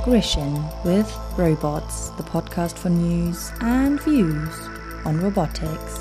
Grishin with Robots, the podcast for news and views on robotics.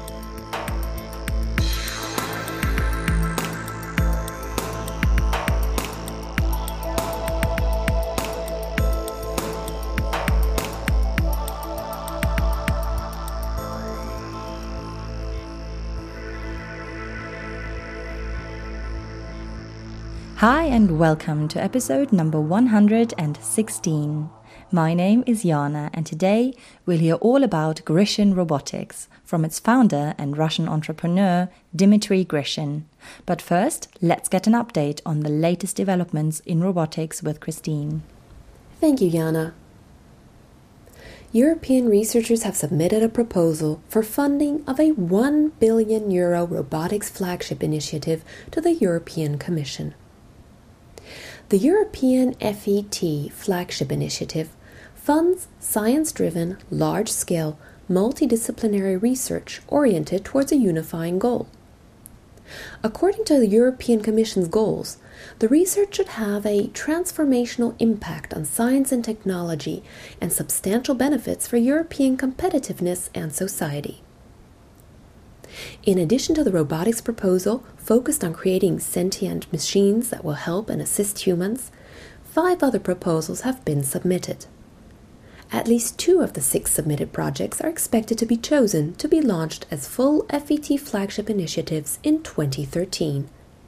Hi and welcome to episode number 116. My name is Jana and today we'll hear all about Grishin Robotics from its founder and Russian entrepreneur Dmitry Grishin. But first, let's get an update on the latest developments in robotics with Christine. Thank you, Jana. European researchers have submitted a proposal for funding of a €1 billion robotics flagship initiative to the European Commission. The European FET flagship initiative funds science-driven, large-scale, multidisciplinary research oriented towards a unifying goal. According to the European Commission's goals, the research should have a transformational impact on science and technology and substantial benefits for European competitiveness and society. In addition to the robotics proposal focused on creating sentient machines that will help and assist humans, 5 other proposals have been submitted. At least 2 of the 6 submitted projects are expected to be chosen to be launched as full FET flagship initiatives in 2013.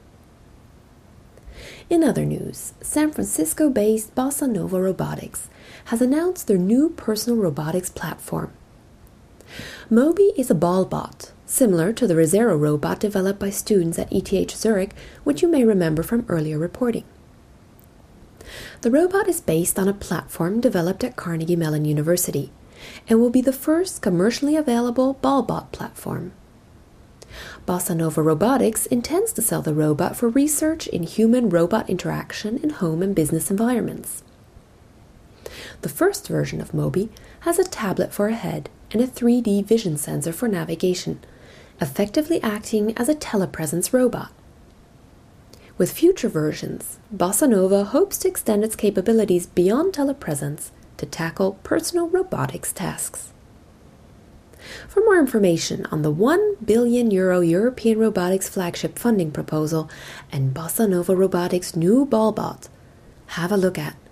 In other news, San Francisco-based Bossa Nova Robotics has announced their new personal robotics platform. Moby is a ball bot, similar to the Rezero robot developed by students at ETH Zurich, which you may remember from earlier reporting. The robot is based on a platform developed at Carnegie Mellon University and will be the first commercially available ball bot platform. Bossa Nova Robotics intends to sell the robot for research in human-robot interaction in home and business environments. The first version of Moby has a tablet for a head and a 3D vision sensor for navigation, effectively acting as a telepresence robot. With future versions, Bossa Nova hopes to extend its capabilities beyond telepresence to tackle personal robotics tasks. For more information on the €1 billion European robotics flagship funding proposal and Bossa Nova Robotics' new ballbot, have a look at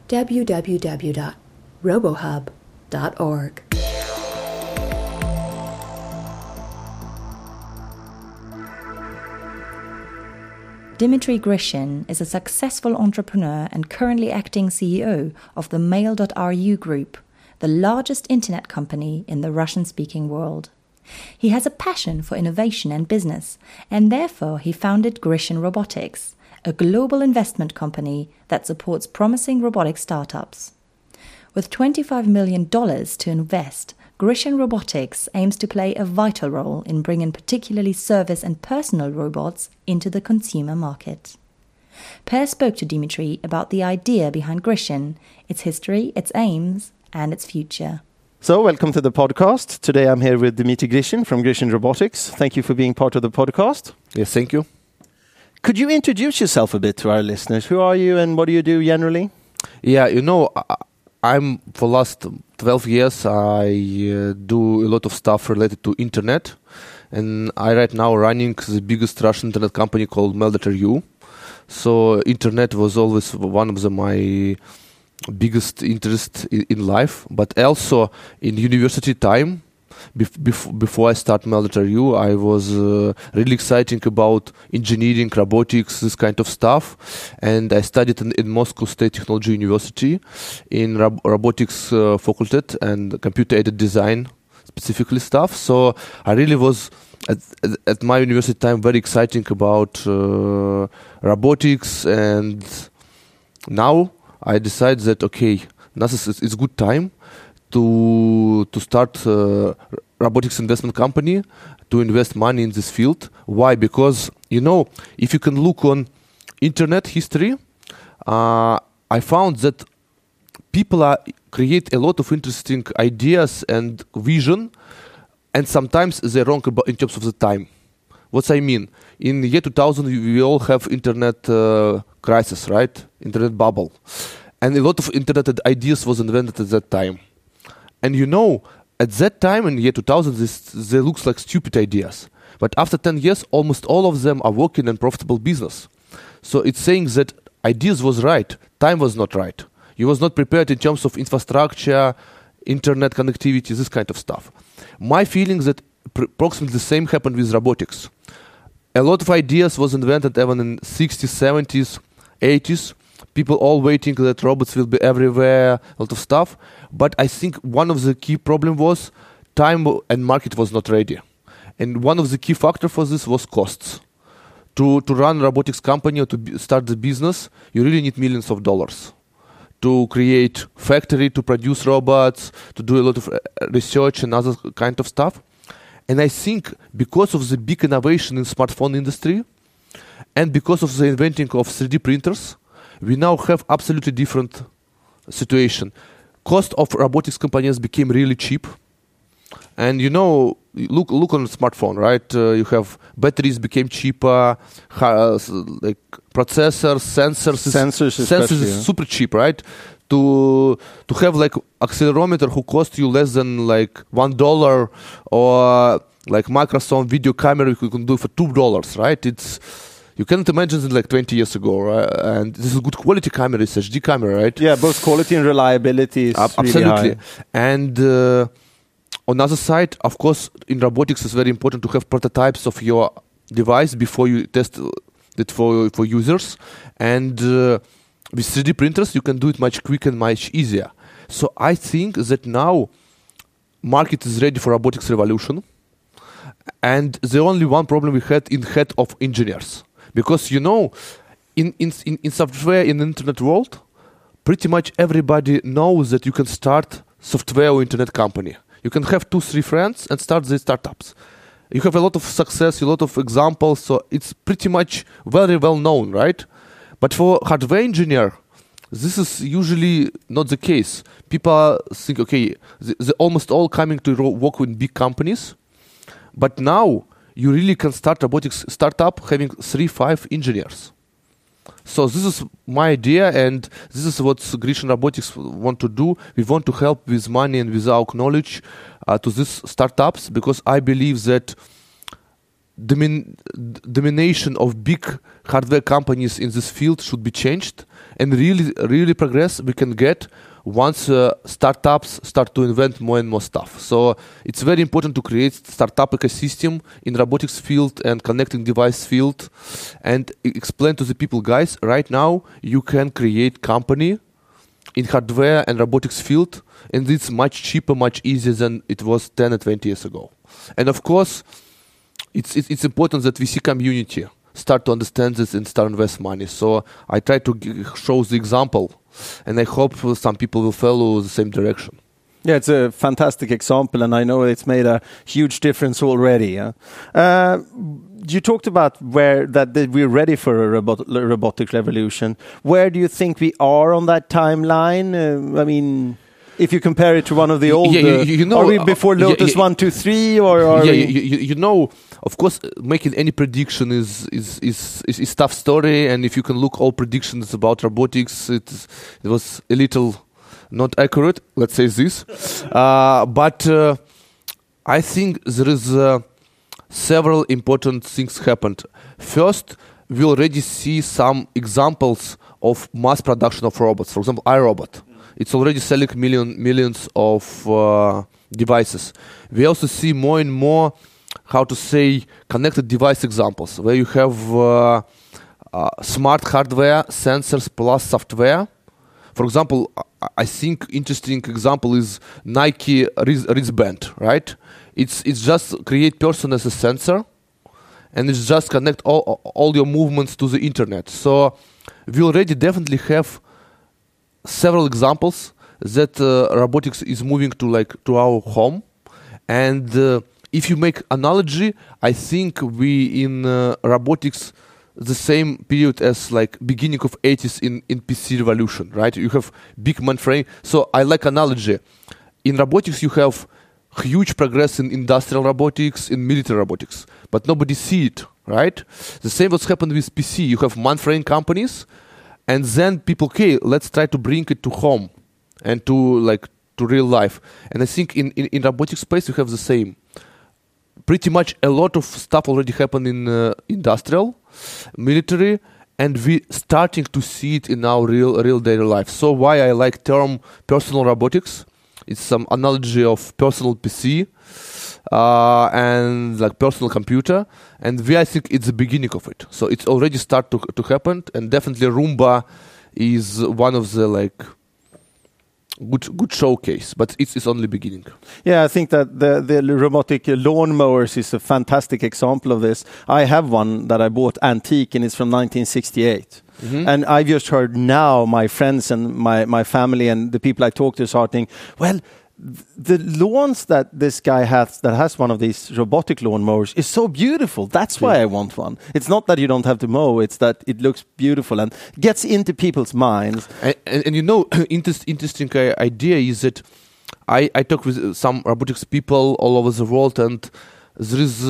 www.robohub.org. Dmitry Grishin is a successful entrepreneur and currently acting CEO of the Mail.ru Group, the largest internet company in the Russian-speaking world. He has a passion for innovation and business, and therefore he founded Grishin Robotics, a global investment company that supports promising robotic startups. With $25 million to invest, Grishin Robotics aims to play a vital role in bringing particularly service and personal robots into the consumer market. Per spoke to Dmitry about the idea behind Grishin, its history, its aims, and its future. So, welcome to the podcast. Today I'm here with Dmitry Grishin from Grishin Robotics. Thank you for being part of the podcast. Yes, thank you. Could you introduce yourself a bit to our listeners? Who are you and what do you do generally? Yeah, I'm for last 12 years, I do a lot of stuff related to internet. And I right now running the biggest Russian internet company called Mail.ru. So internet was always one of my biggest interest in life. But also in university time, before I start Mail.ru, I was really excited about engineering, robotics, this kind of stuff. And I studied in Moscow State Technology University in robotics faculty and computer-aided design, specifically stuff. So I really was, at my university time, very excited about robotics. And now I decided that, okay, now it's good time to start robotics investment company, to invest money in this field. Why? Because, if you can look on internet history, I found that people create a lot of interesting ideas and vision, and sometimes they're wrong in terms of the time. What I mean, in the year 2000, we all have internet crisis, right? Internet bubble. and a lot of internet ideas was invented at that time. And at that time in year 2000, they looks like stupid ideas. But after 10 years, almost all of them are working in profitable business. So it's saying that ideas was right, time was not right. You was not prepared in terms of infrastructure, internet connectivity, this kind of stuff. My feeling is that approximately the same happened with robotics. A lot of ideas was invented even in 60s, 70s, 80s. People all waiting that robots will be everywhere, a lot of stuff. But I think one of the key problem was time and market was not ready. And one of the key factor for this was costs. To run a robotics company or to start the business, you really need millions of dollars. To create factory, to produce robots, to do a lot of research and other kind of stuff. And I think because of the big innovation in smartphone industry and because of the inventing of 3D printers, we now have absolutely different situation. Cost of robotics companies became really cheap. And look on the smartphone, right? You have batteries became cheaper, like processors, sensors is super cheap, right? To have like accelerometer who cost you less than like $1, or like Microsoft video camera you can do for $2, right? You cannot imagine it like 20 years ago, right? And this is good quality camera, it's HD camera, right? Yeah, both quality and reliability is absolutely really high. And on the other side, of course, in robotics it's very important to have prototypes of your device before you test it for users. And with 3D printers, you can do it much quicker and much easier. So I think that now market is ready for robotics revolution. And the only one problem we had in head of engineers. Because, in software, in the internet world, pretty much everybody knows that you can start software or internet company. You can have 2-3 friends and start the startups. You have a lot of success, a lot of examples, so it's pretty much very well known, right? But for hardware engineer, this is usually not the case. People think, okay, they almost all coming to work with big companies, but now you really can start robotics startup having 3-5 engineers. So this is my idea, and this is what Grishin Robotics want to do. We want to help with money and with our knowledge to these startups, because I believe that domination of big hardware companies in this field should be changed, and really progress we can get once startups start to invent more and more stuff. So it's very important to create startup ecosystem in robotics field and connecting device field, and explain to the people, guys, right now you can create company in hardware and robotics field, and it's much cheaper, much easier than it was 10 or 20 years ago. And of course, it's important that VC community start to understand this and start invest money. So I try to show the example, and I hope some people will follow the same direction. Yeah, it's a fantastic example, and I know it's made a huge difference already. You talked about that we're ready for a robotic revolution. Where do you think we are on that timeline? I mean, if you compare it to one of the old, are we before Lotus 1, 2, 3, or are we? Of course, making any prediction is tough story, and if you can look all predictions about robotics, it was a little not accurate. Let's say this, but I think there is several important things happened. First, we already see some examples of mass production of robots. For example, iRobot. It's already selling millions of devices. We also see more and more, connected device examples, where you have smart hardware, sensors plus software. For example, I think interesting example is Nike wristband, right? It's just create person as a sensor, and it's just connect all your movements to the internet. So we already definitely have several examples that robotics is moving to our home. And if you make analogy, I think we in robotics the same period as like beginning of 80s in PC revolution, right? You have big mainframe. So I like analogy. In robotics you have huge progress in industrial robotics, in military robotics, but nobody see it, right? The same what's happened with PC. You have mainframe companies, and then people, okay, let's try to bring it to home and to real life. And I think in robotic space we have the same. Pretty much a lot of stuff already happened in industrial, military, and we starting to see it in our real daily life. So why I like term personal robotics? It's some analogy of personal PC and like personal computer, and I think it's the beginning of it. So it's already start to happen, and definitely Roomba is one of the good showcase, but it's only beginning. Yeah, I think that the robotic lawn mowers is a fantastic example of this. I have one that I bought antique, and it's from 1968. Mm-hmm. And I've just heard now my friends and my family and the people I talk to starting, well, the lawns that this guy has that has one of these robotic lawn mowers is so beautiful. That's why I want one. It's not that you don't have to mow, it's that it looks beautiful and gets into people's minds. And interesting idea is that I talk with some robotics people all over the world, and there is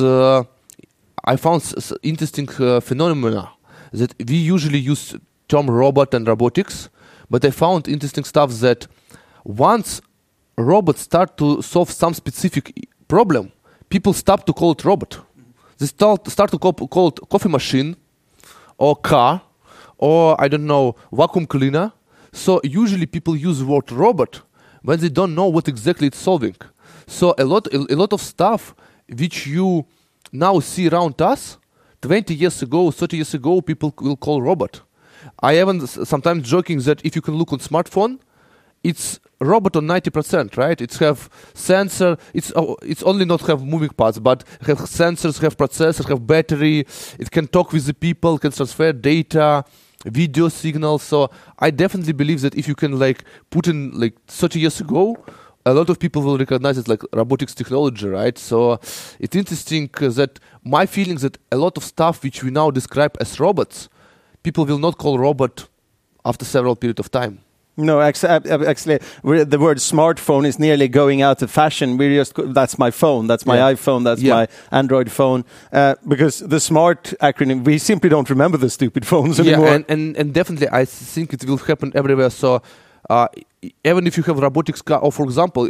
I found interesting phenomena that we usually use term robot and robotics, but I found interesting stuff that once robots start to solve some specific problem, people stop to call it robot. They start to call it coffee machine or car or, I don't know, vacuum cleaner. So usually people use the word robot when they don't know what exactly it's solving. So a lot of stuff which you now see around us, 20 years ago, 30 years ago, people will call robot. I even sometimes joking that if you can look on smartphone, it's robot on 90%, right? It's have sensor. It's only not have moving parts, but have sensors, have processor, have battery. It can talk with the people, can transfer data, video signals. So I definitely believe that if you can put in 30 years ago, a lot of people will recognize it like robotics technology, right? So it's interesting that my feeling that a lot of stuff which we now describe as robots, people will not call robot after several period of time. No, actually, the word smartphone is nearly going out of fashion. That's my phone, that's my iPhone, that's my Android phone. Because the smart acronym, we simply don't remember the stupid phones anymore. Yeah, and definitely I think it will happen everywhere. So even if you have robotics car, or for example,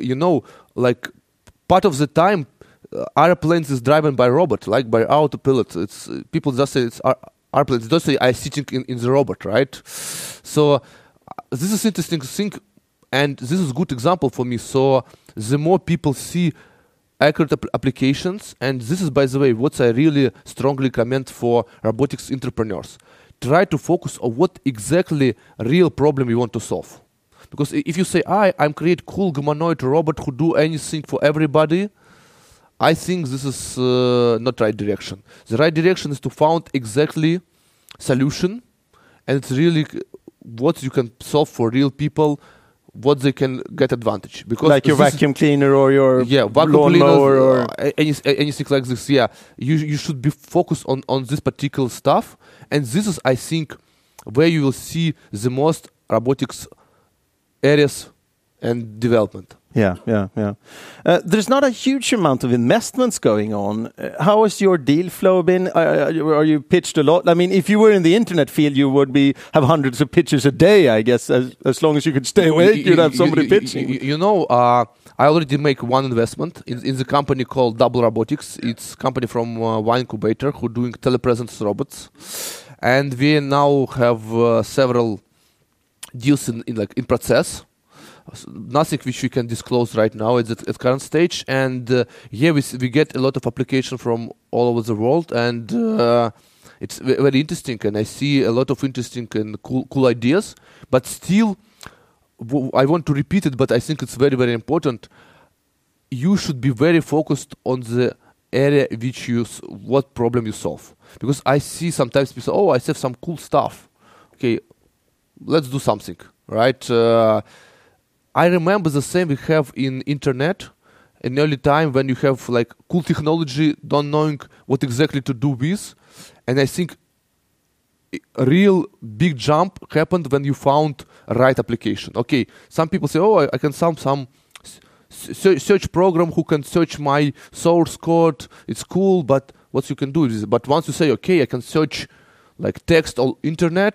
part of the time, airplanes is driven by robot, like by autopilot. It's people just say it's airplanes. They don't say I'm sitting in the robot, right? So this is interesting thing, and this is a good example for me. So the more people see accurate applications, and this is, by the way, what I really strongly recommend for robotics entrepreneurs. Try to focus on what exactly real problem you want to solve. Because if you say, I'm create cool humanoid robot who do anything for everybody, I think this is not right direction. The right direction is to find exactly solution, and it's really what you can solve for real people, what they can get advantage. Because like your vacuum cleaner or your vacuum lawnmower or anything like this. Yeah, you should be focused on this particular stuff, and this is, I think, where you will see the most robotics areas and development. Yeah. There's not a huge amount of investments going on. How has your deal flow been? Are you pitched a lot? I mean, if you were in the internet field, you would have hundreds of pitches a day, I guess. As long as you could stay awake, you'd have somebody pitching. I already make one investment in the company called Double Robotics. It's a company from one incubator who doing telepresence robots. And we now have several deals in process. Nothing which we can disclose right now at current stage, and we get a lot of application from all over the world, and it's very interesting, and I see a lot of interesting and cool ideas. But still, I want to repeat it, but I think it's very, very important. You should be very focused on the area what problem you solve, because I see sometimes people say, I have some cool stuff. Okay, let's do something, right? I remember the same we have in internet in early time when you have cool technology, don't knowing what exactly to do with. And I think a real big jump happened when you found a right application. Okay, some people say, I can find some search program who can search my source code. It's cool, but what you can do is, but once you say, okay, I can search text or internet,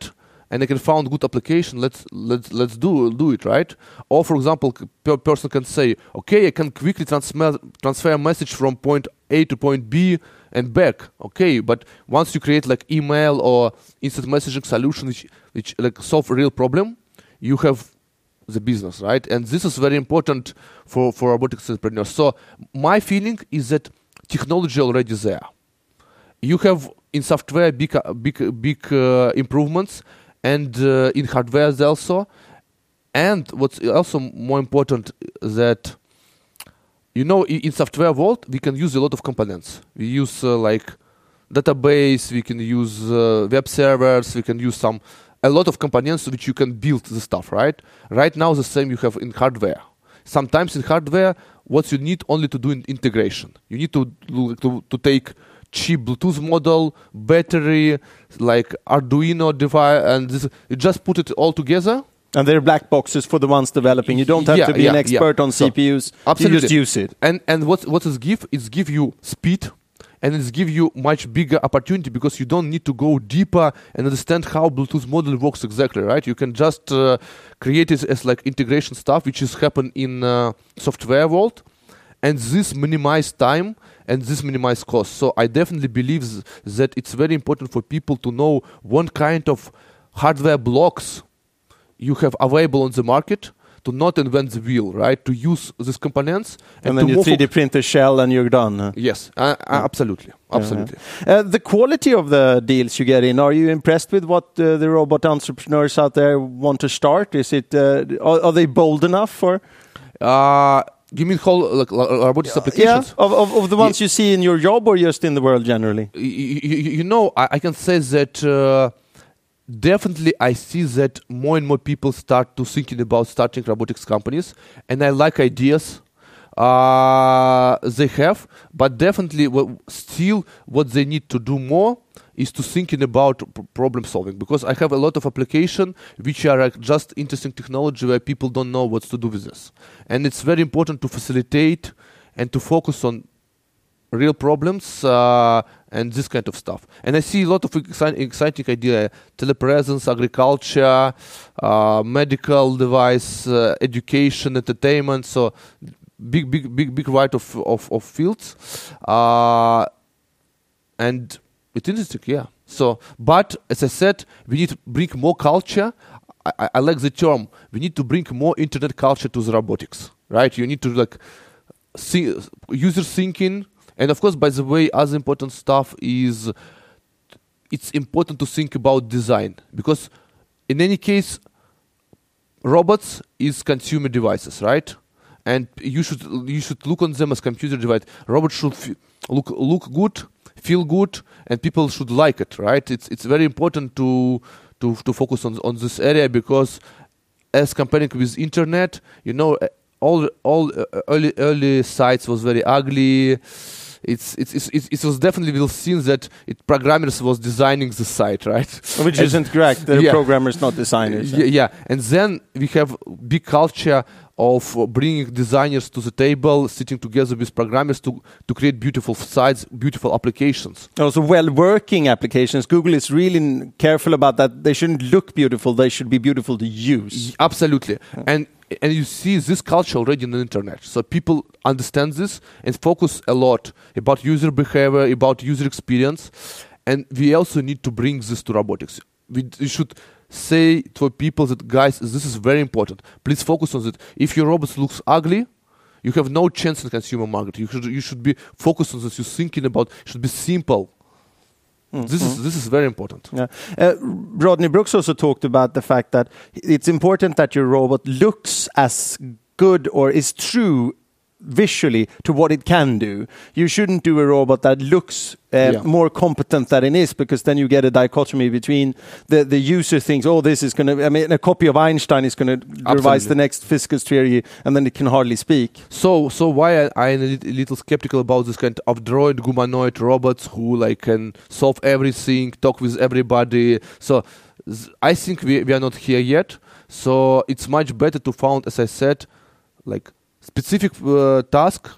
and I can find good application. Let's do it, right? Or for example, person can say, okay, I can quickly transfer a message from point A to point B and back. Okay, but once you create like email or instant messaging solution which like solve a real problem, you have the business, right? And this is very important for robotics entrepreneurs. So my feeling is that technology already there. You have in software big improvements, and in hardware also. And what's also more important that, you know, in software world we can use a lot of components. We use like database, we can use web servers, we can use a lot of components which you can build the stuff, right? Right now the same you have in hardware. Sometimes in hardware, what you need only to do in integration. You need to take cheap Bluetooth model, battery, like Arduino device, and you just put it all together. And they're black boxes for the ones developing. You don't have to be an expert on CPUs. Absolutely. You just use it. And what it give? It's give you speed, and it's give you much bigger opportunity because you don't need to go deeper and understand how Bluetooth model works exactly, right? You can just create it as like integration stuff, which is happen in software world, and this minimize time and this minimize cost. So I definitely believe that it's very important for people to know what kind of hardware blocks you have available on the market, to not invent the wheel, right? To use these components. And then you 3D print a shell and you're done. Huh? Yes, absolutely. Absolutely. The quality of the deals you get in, are you impressed with what the robot entrepreneurs out there want to start? Is it are they bold enough for? You mean whole like robotics applications? Yeah, of the ones you see in your job or just in the world generally? You know, I can say that definitely I see that more and more people start to thinking about starting robotics companies, and I like ideas they have, but definitely still what they need to do more is to thinking about problem solving, because I have a lot of application which are just interesting technology where people don't know what to do with this, and it's very important to facilitate and to focus on real problems and this kind of stuff. And I see a lot of exciting idea: telepresence, agriculture, medical device, education, entertainment. So big variety of fields, and it's interesting, yeah. So, but as I said, we need to bring more culture. I like the term. We need to bring more internet culture to the robotics, right? You need to like see user thinking. And of course, by the way, other important stuff is it's important to think about design, because in any case, robots is consumer devices, right? And you should look on them as computer device. Robots should look good, feel good, and people should like it, right? It's very important to focus on this area, because as comparing with internet, you know, all early sites was very ugly. It was definitely seen that programmers was designing the site, right? Which isn't correct. They're programmers, not designers. Yeah, and then we have big culture of bringing designers to the table, sitting together with programmers to create beautiful sites, beautiful applications. Also, well-working applications. Google is really careful about that. They shouldn't look beautiful. They should be beautiful to use. Absolutely. And you see this culture already on the internet. So people understand this and focus a lot about user behavior, about user experience. And we also need to bring this to robotics. We should say to people that, guys, this is very important. Please focus on it. If your robot looks ugly, you have no chance in the consumer market. You should be focused on this. You're thinking about it should be simple. This is very important. Yeah. Rodney Brooks also talked about the fact that it's important that your robot looks as good or is true visually to what it can do. You shouldn't do a robot that looks more competent than it is, because then you get a dichotomy between the user thinks, oh, this is going to, I mean, a copy of Einstein is going to revise the next physics theory, and then it can hardly speak. So why I'm a little skeptical about this kind of droid humanoid robots who like can solve everything, talk with everybody. So I think we are not here yet. So it's much better to find, as I said, like specific task,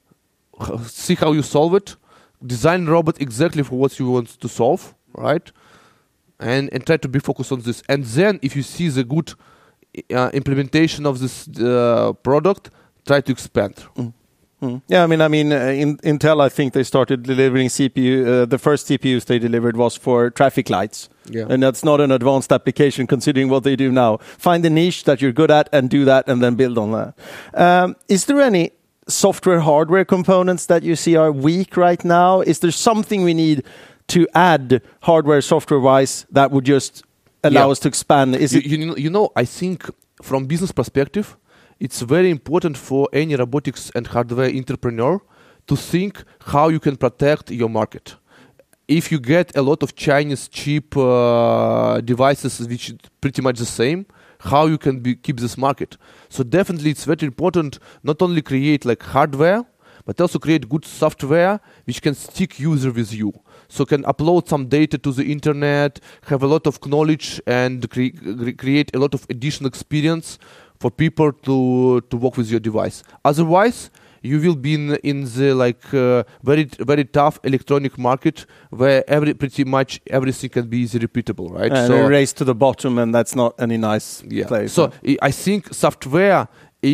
see how you solve it, design robot exactly for what you want to solve, right? and try to be focused on this. And then if you see the good implementation of this product, try to expand. Yeah, I mean, in Intel, I think they started delivering CPU. The first CPUs they delivered was for traffic lights, and that's not an advanced application considering what they do now. Find a niche that you're good at and do that, and then build on that. Is there any software, hardware components that you see are weak right now? Is there something we need to add hardware, software-wise that would just allow us to expand? Is it? I think from business perspective, it's very important for any robotics and hardware entrepreneur to think how you can protect your market. If you get a lot of Chinese cheap devices which is pretty much the same, how you can keep this market. So definitely it's very important not only create like hardware, but also create good software which can stick user with you. So can upload some data to the internet, have a lot of knowledge and create a lot of additional experience for people to work with your device. Otherwise, you will be in the very very tough electronic market where pretty much everything can be easily repeatable, right? And so a race to the bottom, and that's not any nice place. So I think software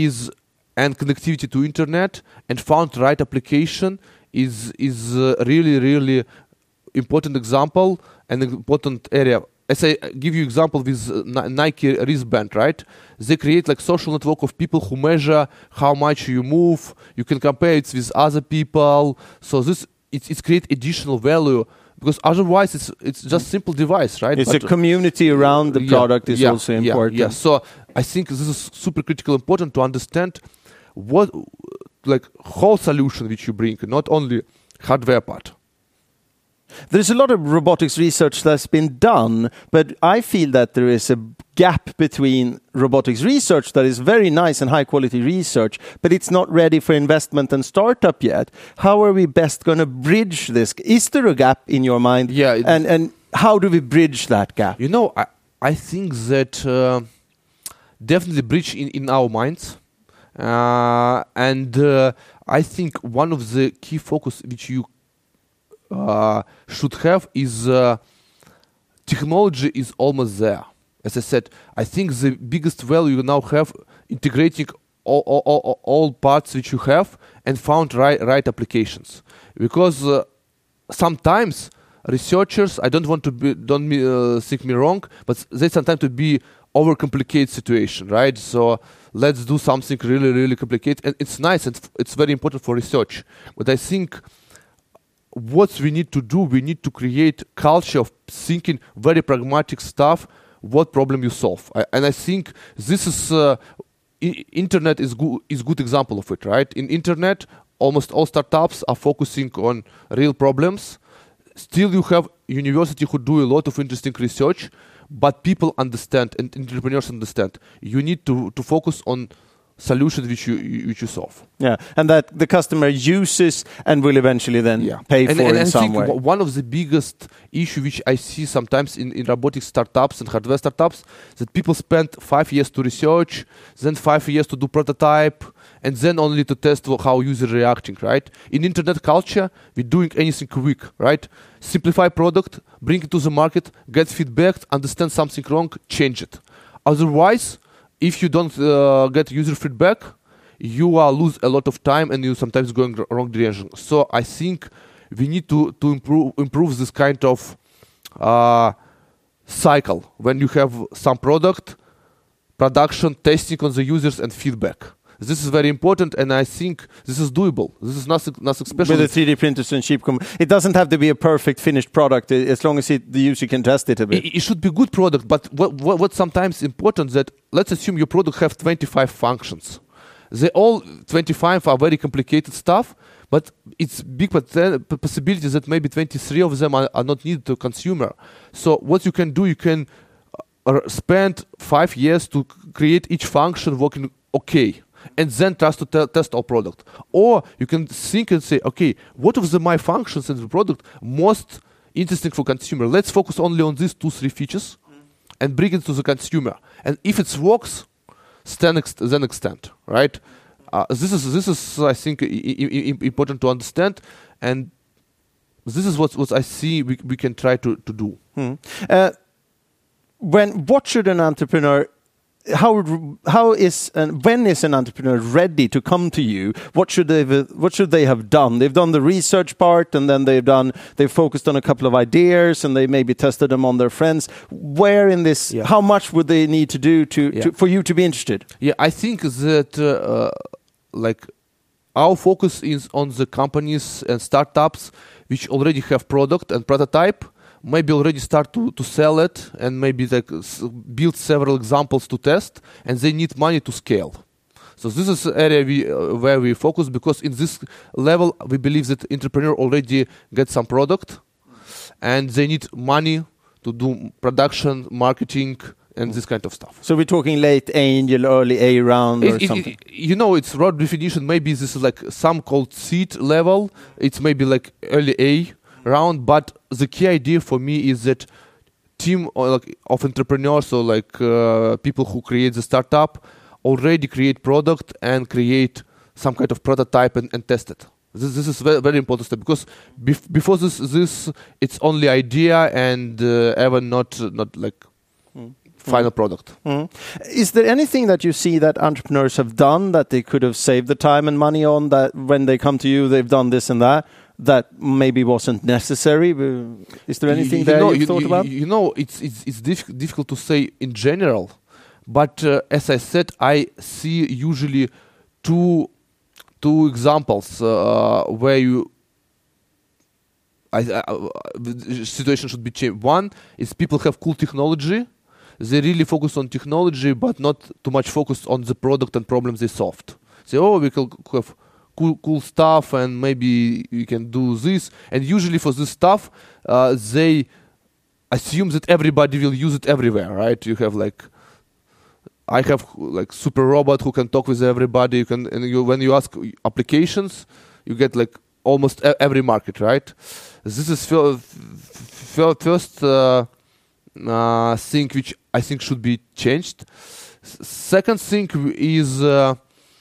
and connectivity to internet and found right application is really really important example and important area. As I give you example with Nike wristband, right? They create like social network of people who measure how much you move. You can compare it with other people. So it's create additional value because otherwise it's just simple device, right? It's a community around the product is also important. Yeah. So I think this is super critical, important to understand what like whole solution which you bring, not only hardware part. There's a lot of robotics research that's been done, but I feel that there is a gap between robotics research that is very nice and high quality research, but it's not ready for investment and startup yet. How are we best going to bridge this? Is there a gap in your mind? Yeah. And how do we bridge that gap? I think that definitely bridge in our minds. And I think one of the key focus which you should have is technology is almost there. As I said, I think the biggest value you now have integrating all parts which you have and found right applications. Because sometimes researchers, I don't want to be, think me wrong, but they sometimes to be overcomplicated situation, right? So let's do something really, really complicated, and it's nice and it's very important for research. But I think what we need to do, we need to create culture of thinking very pragmatic stuff, what problem you solve. And I think this is, internet is good example of it, right? In internet, almost all startups are focusing on real problems. Still you have university who do a lot of interesting research, but people understand and entrepreneurs understand. You need to focus on solutions which you solve. Yeah, and that the customer uses and will eventually then pay for in some way. One of the biggest issue which I see sometimes in robotic startups and hardware startups, that people spend 5 years to research, then 5 years to do prototype, and then only to test how user reacting, right? In internet culture, we're doing anything quick, right? Simplify product, bring it to the market, get feedback, understand something wrong, change it. Otherwise, if you don't get user feedback, you lose a lot of time and you sometimes going wrong direction. So I think we need to improve this kind of cycle when you have some product, production, testing on the users and feedback. This is very important, and I think this is doable. This is nothing special. With the 3D printers and cheap, it doesn't have to be a perfect finished product as long as the user can test it a bit. It should be good product, but what's sometimes important that let's assume your product have 25 functions. They all 25 are very complicated stuff, but it's big possibility that maybe 23 of them are not needed to consumer. So what you can do, you can spend 5 years to create each function working okay, and then try to test our product. Or you can think and say, okay, what of my functions in the product most interesting for consumer? Let's focus only on these 2-3 features and bring it to the consumer. And if it works, then extend, right? This is I think important to understand, and this is what I see we can try to do. what should an entrepreneur? How is and when is an entrepreneur ready to come to you? What should they have done? They've done the research part, and then they've focused on a couple of ideas, and they maybe tested them on their friends. Where in this? Yeah. How much would they need to do for you to be interested? Yeah, I think that like our focus is on the companies and startups which already have product and prototype, maybe already start to sell it, and maybe build several examples to test, and they need money to scale. So this is the area where we focus, because in this level we believe that entrepreneur already get some product, and they need money to do production, marketing, and this kind of stuff. So we're talking late angel, early A round, or something. It's broad definition. Maybe this is like some called seed level. It's maybe like early A round. But the key idea for me is that team of entrepreneurs, or people who create the startup, already create product and create some kind of prototype and test it. This is very, very important step, because before this it's only idea and ever not like final product. Is there anything that you see that entrepreneurs have done that they could have saved the time and money on, that when they come to you they've done this and that maybe wasn't necessary? Is there anything you've thought about? It's difficult to say in general, but as I said, I see usually two examples where the situation should be changed. One is people have cool technology. They really focus on technology, but not too much focused on the product and problems they solved. Say, we can have cool stuff, and maybe we can do this. And usually for this stuff, they assume that everybody will use it everywhere, right? You have I have super robot who can talk with everybody. When you ask applications, you get almost every market, right? This is first thing which I think should be changed. Second thing is, as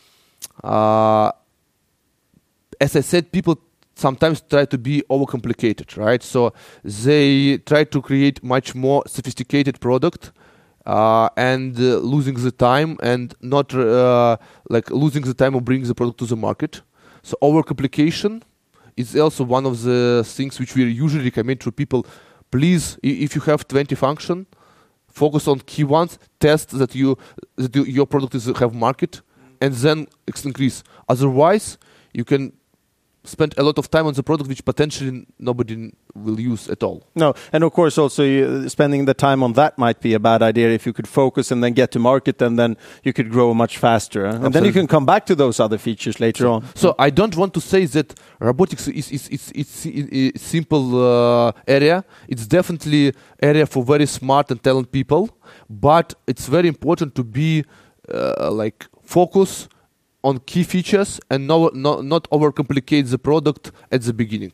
I said, people sometimes try to be overcomplicated, right? So they try to create much more sophisticated product, and losing the time, and not losing the time of bringing the product to the market. So overcomplication is also one of the things which we usually recommend to people. Please, if you have 20 functions, focus on key ones, test that your product have market, and then increase. Otherwise, you can spend a lot of time on the product which potentially nobody will use at all. No, and of course also spending the time on that might be a bad idea. If you could focus and then get to market, and then you could grow much faster. And then you can come back to those other features later on. So I don't want to say that robotics is a simple area. It's definitely area for very smart and talented people, but it's very important to be focus on key features and not overcomplicate the product at the beginning.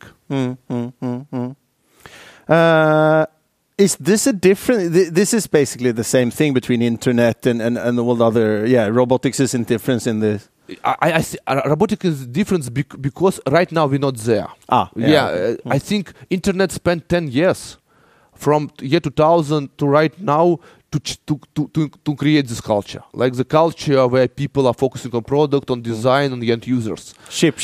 Is this a different? This is basically the same thing between internet and all other. Yeah, robotics isn't different in this. I see robotics is different because right now we're not there. I think internet spent 10 years from year 2000 to right now to create this culture, like the culture where people are focusing on product, on design, on the end users. Ship.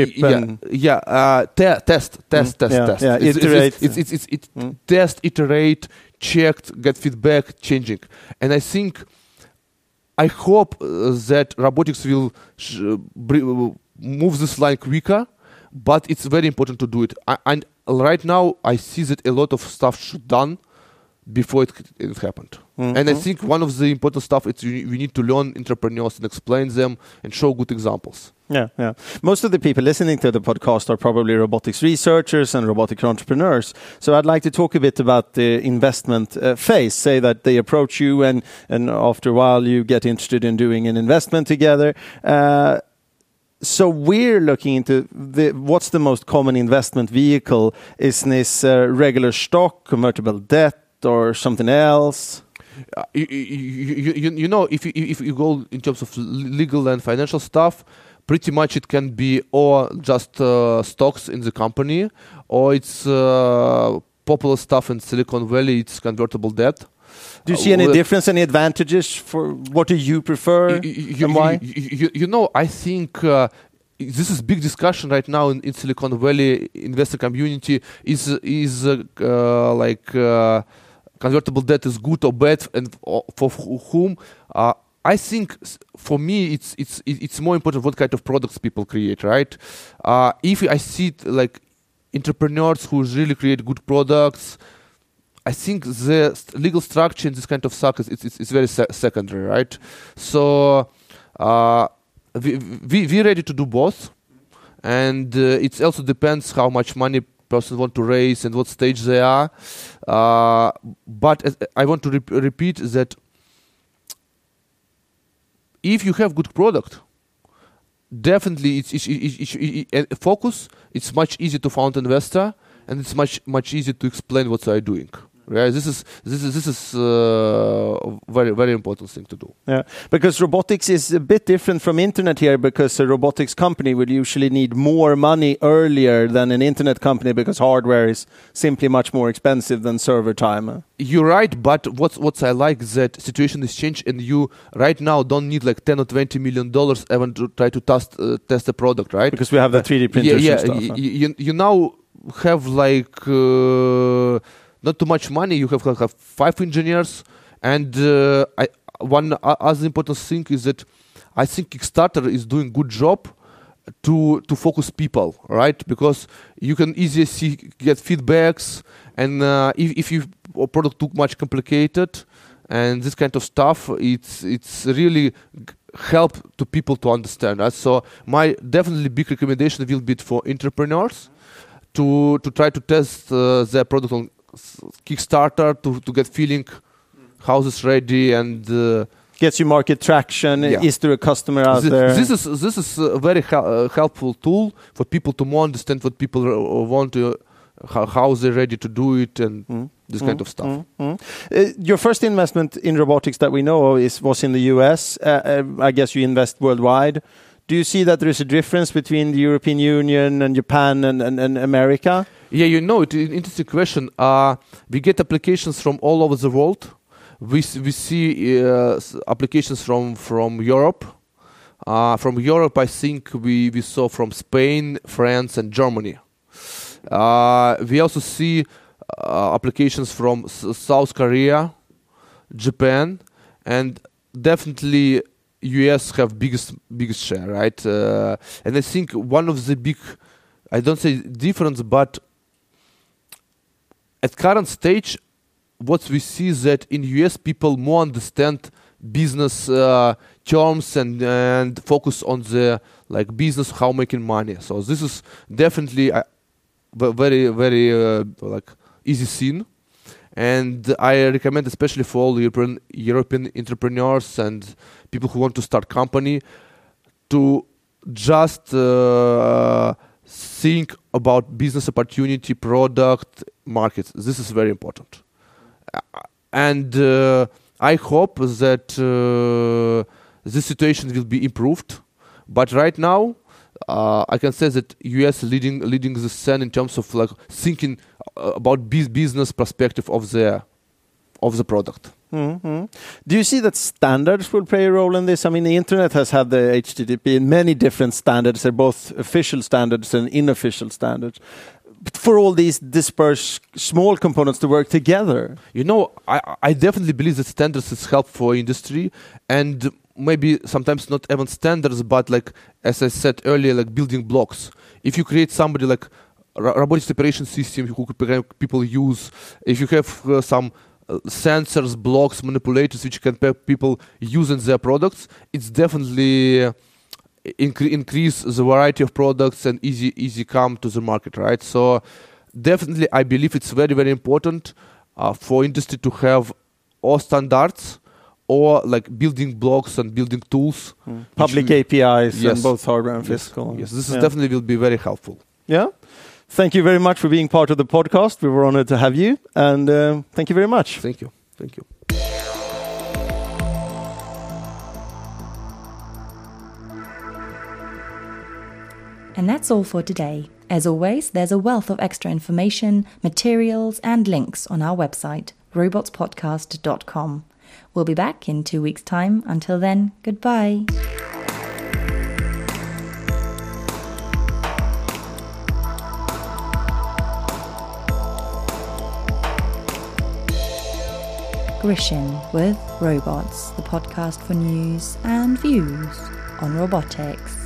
Test. Iterate. It's test, iterate, checked, get feedback, changing. And I hope that robotics will move this line quicker, but it's very important to do it. And right now, I see that a lot of stuff should done before it happened. And I think one of the important stuff is we need to learn entrepreneurs and explain them and show good examples. Yeah. Most of the people listening to the podcast are probably robotics researchers and robotic entrepreneurs. So I'd like to talk a bit about the investment phase. Say that they approach you, and after a while you get interested in doing an investment together. So we're looking into what's the most common investment vehicle? Is this regular stock, convertible debt, or something else? If you go in terms of legal and financial stuff, pretty much it can be or just stocks in the company, or it's popular stuff in Silicon Valley, it's convertible debt. Do you see any difference, any advantages? For what do you prefer and why? I think this is big discussion right now in Silicon Valley investor community. Is convertible debt is good or bad, and for whom? I think for me it's more important what kind of products people create, right? If I see like entrepreneurs who really create good products, I think the legal structure in this kind of stuff is very secondary, right? So we ready to do both, and it also depends how much money person want to raise and what stage they are. But I want to repeat that if you have good product, definitely it's focus. It's much easier to find investor, and it's much easier to explain what they are doing. Right? This is very, very important thing to do. Yeah, because robotics is a bit different from internet here, because a robotics company will usually need more money earlier than an internet company, because hardware is simply much more expensive than server time. You're right, but what I like that situation is changed, and you right now don't need like $10 or $20 million even to try to test the product, right? Because we have the 3D printers and stuff. You now have like not too much money. You have 5 engineers, and one other important thing is that I think Kickstarter is doing good job to focus people, right? Because you can easily get feedbacks, and if your product too much complicated and this kind of stuff, it's really help to people to understand. Right? So my definitely big recommendation will be for entrepreneurs to try to test their product on Kickstarter to get feeling how it's ready and gets you market traction. Yeah. Is there a customer out there? This is a very helpful tool for people to more understand what people want to, how they're ready to do it, and this kind of stuff. Your first investment in robotics that we know of was in the US. I guess you invest worldwide. Do you see that there is a difference between the European Union and Japan and America? Yeah, it's an interesting question. We get applications from all over the world. We see applications from Europe. From Europe, I think we saw from Spain, France, and Germany. We also see applications from South Korea, Japan, and definitely US have biggest share, right? And I think one of the big, I don't say difference, but at current stage, what we see is that in US people more understand business terms and focus on the like business, how making money. So this is definitely a very, very like easy scene. And I recommend, especially for all European entrepreneurs and people who want to start company, to just think about business opportunity, product, markets. This is very important. And I hope that this situation will be improved. But right now, I can say that US leading the scene in terms of like thinking about business perspective of the product. Mm-hmm. Do you see that standards will play a role in this? I mean, the internet has had the HTTP in many different standards. They're both official standards and unofficial standards. But for all these dispersed small components to work together, I definitely believe that standards is helpful for industry, and maybe sometimes not even standards, but like as I said earlier, like building blocks. If you create somebody like robotic operation system who people use, if you have some sensors, blocks, manipulators which can people use in their products, it's definitely increase the variety of products and easy come to the market, right? So definitely I believe it's very, very important for industry to have all standards or like building blocks and building tools. Public APIs and both hardware and physical. Yes, this is definitely will be very helpful. Yeah. Thank you very much for being part of the podcast. We were honored to have you, and thank you very much. Thank you. Thank you. And that's all for today. As always, there's a wealth of extra information, materials, and links on our website, robotspodcast.com. We'll be back in 2 weeks' time. Until then, goodbye. Grishin with Robots, the podcast for news and views on robotics.